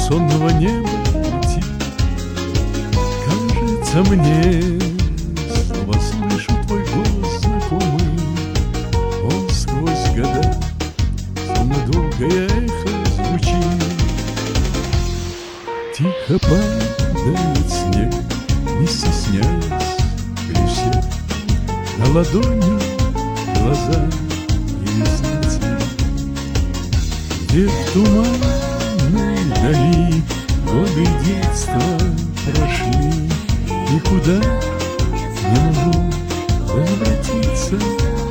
сонного неба уйти. Кажется мне, снова слышу твой голос знакомый. Он сквозь года, словно долгое эхо звучит. Тихо падает снег, не стесняясь при всех. На ладони глаза и ресницы. Где в туманной дали годы детства прошли, и куда не могу возвратиться.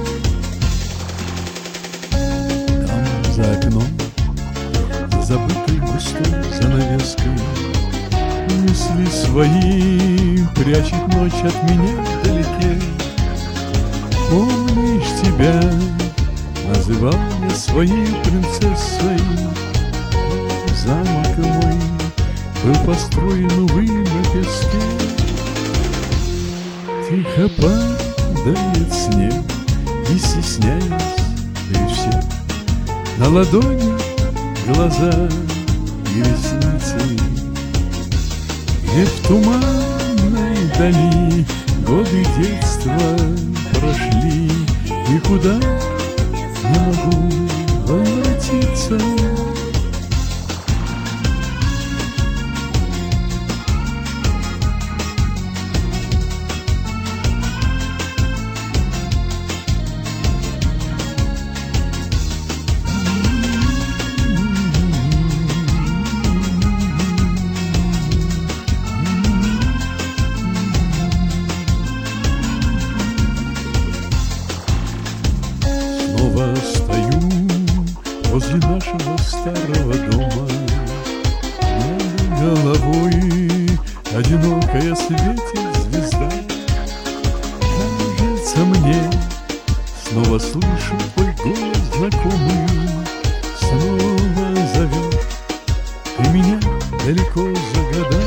Там за окном, за забытой густой занавеской, мысли свои прячет ночь от меня вдалеке. Помнишь тебя, называл я своей принцессой. Замок мой был построен, увы, на песке. Тихо падает снег, не стесняясь при всех. На ладони глаза и ресницы. Где в туманной дали годы детства прошли, и куда не могу возвратиться. Снова стою возле нашего старого дома. Над головой одинокая светит звезда. Кажется мне, снова слышу твой голос знакомый. Снова зовешь ты меня далеко за года.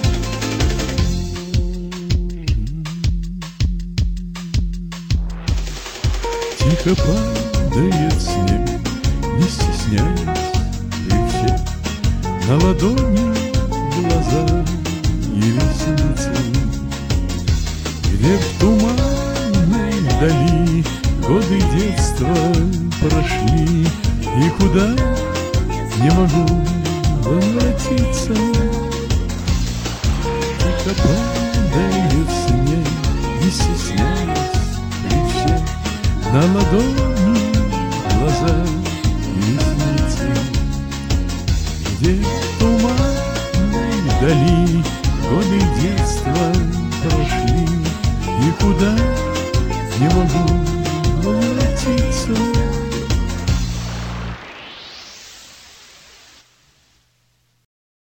Тихо падает снег, не стесняясь при всех. На ладони глаза и ресницы. Где в туманной дали годы детства прошли, и куда не могу возвратиться. Тихо падает снег, не стесняясь при всех. На ладони глаза и ресницы. Где в туманной дали годы детства прошли, и куда не могу